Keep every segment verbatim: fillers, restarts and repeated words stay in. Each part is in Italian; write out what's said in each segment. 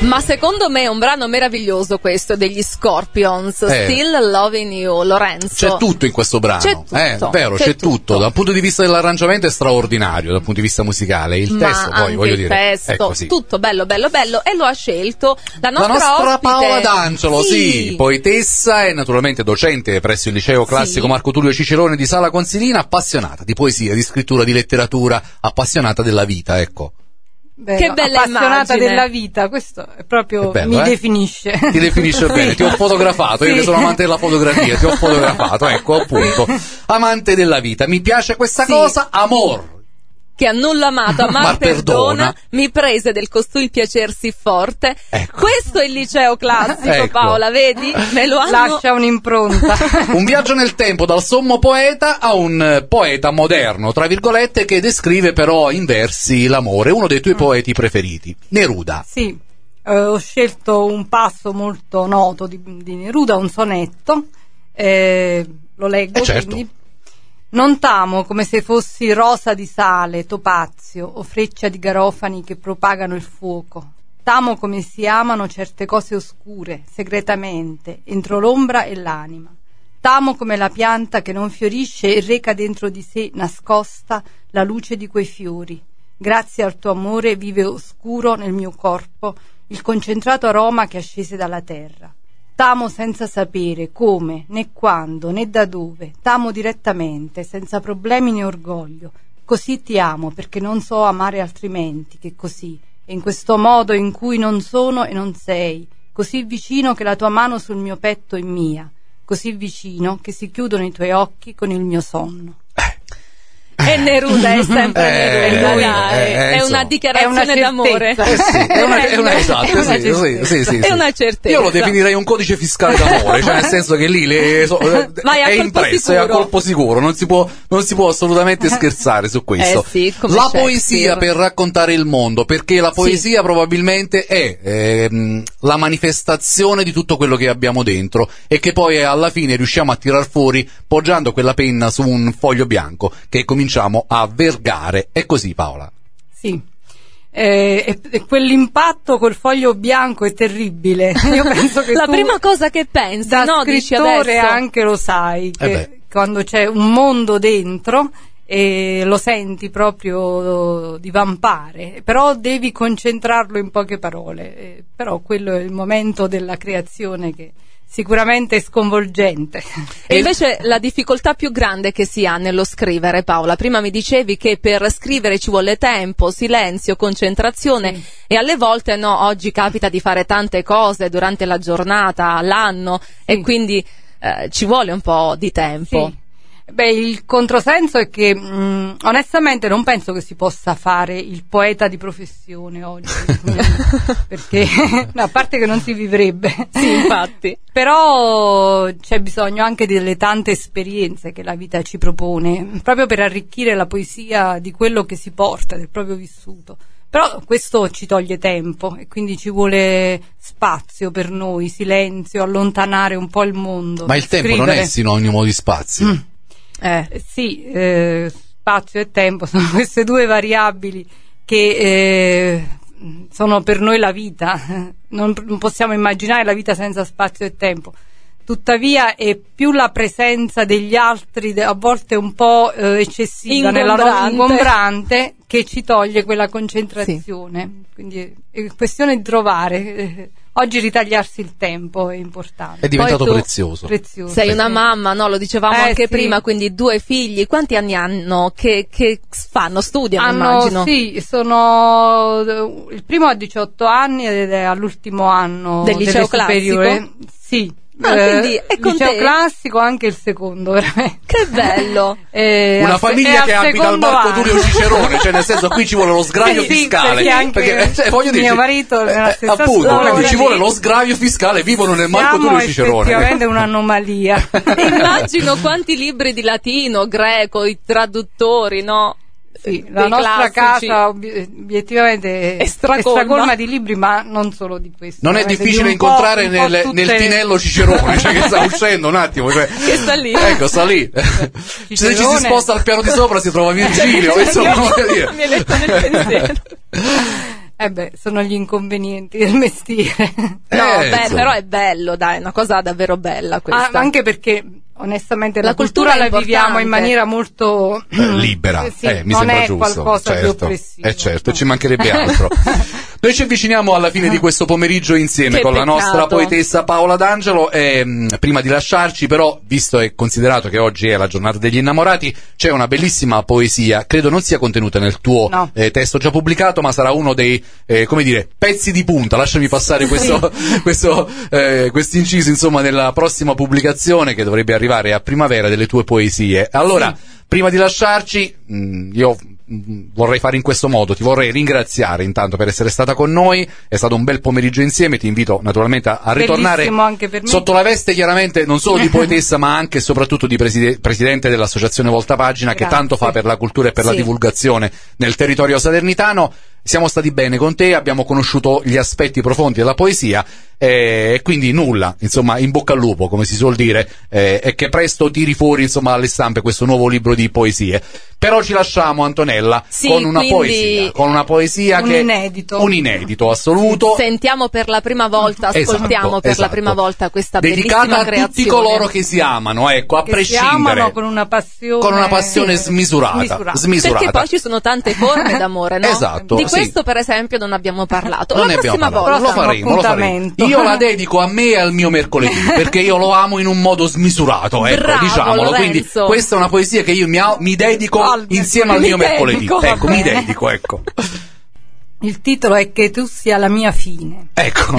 Ma secondo me è un brano meraviglioso questo degli Scorpions, eh. Still Loving You, Lorenzo. C'è tutto in questo brano, c'è tutto, eh, vero, c'è, c'è tutto. tutto. Dal punto di vista dell'arrangiamento è straordinario, dal punto di vista musicale. Il Ma testo, poi anche voglio il dire, testo, ecco, sì. tutto bello, bello, bello. E lo ha scelto la nostra, la nostra ospite. Paola D'Angelo, sì. sì, poetessa e naturalmente docente presso il liceo classico sì. Marco Tullio Cicerone di Sala Consilina, appassionata di poesia, di scrittura, di letteratura, appassionata della vita, ecco. Beh, che no, bella appassionata immagine. della vita, questo è proprio è bello, mi eh? definisce. Ti definisce bene, Sì. ti ho fotografato, io Sì. che sono amante della fotografia, ti ho fotografato, ecco appunto, amante della vita, mi piace questa Sì. cosa, amor. Che a nulla amato, a mar Mar perdona, perdona, mi prese del costui piacersi forte. Ecco. Questo è il liceo classico, Ecco. Paola, vedi? Me lo hanno... Lascia un'impronta. Un viaggio nel tempo dal sommo poeta a un eh, poeta moderno, tra virgolette, che descrive però in versi l'amore, uno dei tuoi poeti preferiti, Neruda. Sì, eh, ho scelto un passo molto noto di, di Neruda, un sonetto, eh, lo leggo. Eh, certo. Quindi. Non t'amo come se fossi rosa di sale, topazio o freccia di garofani che propagano il fuoco. T'amo come si amano certe cose oscure, segretamente, entro l'ombra e l'anima. T'amo come la pianta che non fiorisce e reca dentro di sé nascosta la luce di quei fiori. Grazie al tuo amore vive oscuro nel mio corpo il concentrato aroma che ascese dalla terra. T'amo senza sapere come, né quando, né da dove. T'amo direttamente, senza problemi né orgoglio. Così ti amo, perché non so amare altrimenti che così, e in questo modo in cui non sono e non sei, così vicino che la tua mano sul mio petto è mia, così vicino che si chiudono i tuoi occhi con il mio sonno. E Neruda è sempre Eh, Neruda, lui, dai. eh, eh, è insomma. una dichiarazione È una d'amore. Eh sì, è una, è una, esatto, È una sì, sì, certezza. sì, sì, È sì. una certezza. Io lo definirei un codice fiscale d'amore, cioè nel senso che lì le, so, Vai a è colpo impresso, è a sicuro. colpo sicuro, non si può, non si può assolutamente scherzare su questo. Eh sì, come la Shakespeare. poesia per raccontare il mondo, perché la poesia probabilmente è ehm, la manifestazione di tutto quello che abbiamo dentro e che poi alla fine riusciamo a tirar fuori poggiando quella penna su un foglio bianco che cominciamo a vergare. È così, Paola? Sì. Eh, e, e quell'impatto col foglio bianco è terribile. Io penso che La tu, prima cosa che pensi, da no? Dici scrittore adesso. anche lo sai, che Eh beh. quando c'è un mondo dentro e lo senti proprio divampare, però devi concentrarlo in poche parole. Eh, però quello è il momento della creazione che sicuramente è sconvolgente. E invece la difficoltà più grande che si ha nello scrivere, Paola, prima mi dicevi che per scrivere ci vuole tempo, silenzio, concentrazione, Sì. e alle volte no, oggi capita di fare tante cose durante la giornata, l'anno, Sì. e quindi eh, ci vuole un po' di tempo. Sì. Beh, il controsenso è che mh, onestamente non penso che si possa fare il poeta di professione oggi, perché no, a parte che non si vivrebbe. Sì, infatti. Però c'è bisogno anche delle tante esperienze che la vita ci propone, proprio per arricchire la poesia di quello che si porta, del proprio vissuto. Però questo ci toglie tempo e quindi ci vuole spazio per noi, silenzio, allontanare un po' il mondo. Ma il tempo scrivere. non è sinonimo di spazio. Mm. Eh. Eh, Sì, eh, spazio e tempo sono queste due variabili che eh, sono per noi la vita. Non, non possiamo immaginare la vita senza spazio e tempo. Tuttavia è più la presenza degli altri, a volte un po' eh, eccessiva, nella Ingombrante. ingombrante, che ci toglie quella concentrazione. Quindi è questione di trovare. eh, Oggi ritagliarsi il tempo è importante. È diventato Poi tu- prezioso. Prezioso. Sei una Sì. mamma, no? Lo dicevamo Eh, anche sì. prima, quindi due figli. Quanti anni hanno? Che, che fanno? Studiano, Hanno, immagino. sì, sono il primo ha diciotto anni ed è all'ultimo anno Del liceo delle superiori. Sì. Ah, quindi è il con liceo te? classico, anche il secondo, veramente. Che bello! Eh, Una al se- famiglia è che al abita al secondo Marco anno. Tullio Cicerone, cioè nel senso qui ci vuole lo sgravio Sì, fiscale, perché anche cioè, voglio mio dire, marito nella eh, stessa appunto, scuola, quindi ci lì. vuole lo sgravio fiscale, vivono nel Marco Siamo Tullio Cicerone. effettivamente un'anomalia. Immagino quanti libri di latino, greco, i traduttori, no? Sì, la Dei nostra classici. casa obi- obiettivamente È è stracolma. stracolma di libri, ma non solo di questo. Non è veramente, difficile di un po'- incontrare un po' nel, tutte- nel tinello Cicerone, cioè che sta uscendo un attimo, cioè, Che sta lì. ecco, sta lì. Se ci si Cicerone. sposta al piano di sopra si trova Virgilio, insomma, voglio dire. Mi hai letto nel pensiero. Eh beh, sono gli inconvenienti del mestiere. No, Eh, beh, insomma. però è bello, dai, è una cosa davvero bella questa. Ah, anche perché onestamente la, La cultura cultura, è la viviamo in importante. maniera molto Eh, libera, sì, eh, mi non sembra è giusto. qualcosa certo. di oppressivo. Eh certo, no. ci mancherebbe altro. Noi ci avviciniamo alla fine di questo pomeriggio insieme Che con la nostra peccato. poetessa Paola D'Angelo e mh, prima di lasciarci però, visto e considerato che oggi è la giornata degli innamorati, c'è una bellissima poesia, credo non sia contenuta nel tuo No. eh, testo già pubblicato, ma sarà uno dei, eh, come dire, pezzi di punta, lasciami passare questo, questo eh, quest'inciso, insomma, nella prossima pubblicazione che dovrebbe arrivare a primavera delle tue poesie. Allora, prima di lasciarci, mh, io mh, vorrei fare in questo modo, ti vorrei ringraziare intanto per essere stata con noi, è stato un bel pomeriggio insieme, ti invito naturalmente a, a ritornare Bellissimo anche per me. sotto la veste chiaramente non solo di poetessa ma anche e soprattutto di preside- presidente dell'associazione Voltapagina che Grazie. tanto fa per la cultura e per la Sì. divulgazione nel territorio salernitano. Siamo stati bene con te, abbiamo conosciuto gli aspetti profondi della poesia eh, e quindi nulla, insomma, in bocca al lupo, come si suol dire, eh, e che presto tiri fuori, insomma, alle stampe questo nuovo libro di poesie. Però ci lasciamo, Antonella, Sì, con una quindi- poesia, con una poesia Un che inedito. un inedito assoluto. Sentiamo per la prima volta, ascoltiamo Esatto, per esatto. la prima volta questa dedicata bellissima a creazione. tutti coloro che si amano, ecco, a Che si prescindere, amano con una passione, con una passione sì, smisurata, smisurata. smisurata. Perché poi ci sono tante forme d'amore, no? Esatto, Di sì. questo per esempio non abbiamo parlato. Non la ne abbiamo prossima parlato, volta. lo faremo, lo faremo. appuntamento. Io la dedico a me e al mio mercoledì, perché io lo amo in un modo smisurato, ecco, Bravo, diciamolo. Quindi Lorenzo. questa è una poesia che io mi, a- mi dedico Al insieme al mio mercoledì. mercoledì. Dedico, Ecco, va mi bene. dedico, ecco. Il titolo è Che tu sia la mia fine. Ecco.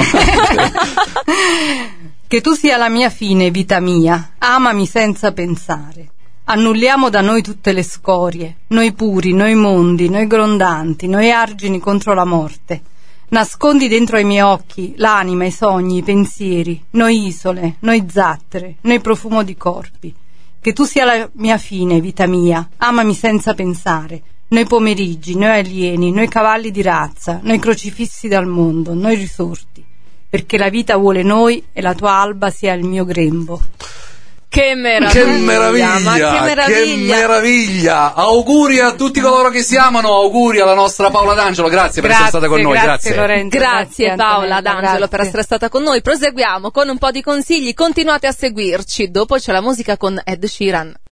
Che tu sia la mia fine, vita mia, amami senza pensare. Annulliamo da noi tutte le scorie, noi puri, noi mondi, noi grondanti, noi argini contro la morte. Nascondi dentro ai miei occhi l'anima, i sogni, i pensieri, noi isole, noi zattere, noi profumo di corpi. Che tu sia la mia fine, vita mia, amami senza pensare. Noi pomeriggi, noi alieni, noi cavalli di razza, noi crocifissi dal mondo, noi risorti. Perché la vita vuole noi e la tua alba sia il mio grembo. Che meraviglia, Che meraviglia, ma che meraviglia. che meraviglia. Auguri a tutti coloro che si amano, auguri alla nostra Paola D'Angelo, grazie, per essere stata con noi, grazie. Lorenzo, Grazie Paola Antonella, D'Angelo per grazie. essere stata con noi. Proseguiamo con un po' di consigli, continuate a seguirci. Dopo c'è la musica con Ed Sheeran.